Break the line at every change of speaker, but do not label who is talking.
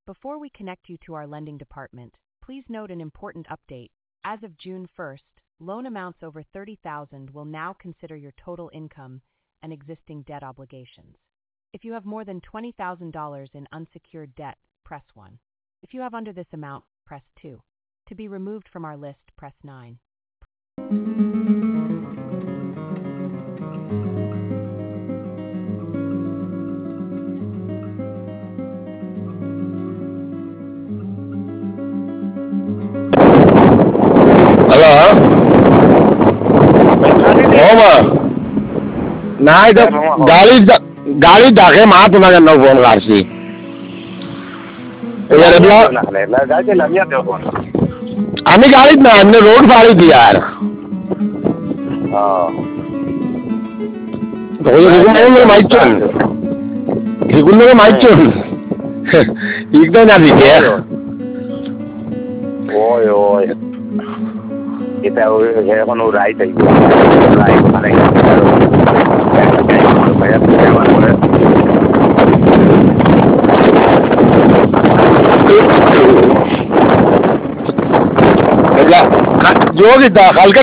Before we connect you to our lending department, please note an important update. As of June 1st, loan amounts over $30,000 will now consider your total income and existing debt obligations. If you have more than $20,000 in unsecured debt, press 1. If you have under this amount, press 2. To be removed from our list, press 9.
Halo? Nah itu gali dake maaf na ganna phone karsi. यार আমি গাড়ি না এমনি road ফাড়ি দি यार এগুলো মাইচুন এগুলো না দিতে
ওই ওই এটা এখন ও রাইট আই রাইট মানে
जो कि दाखिल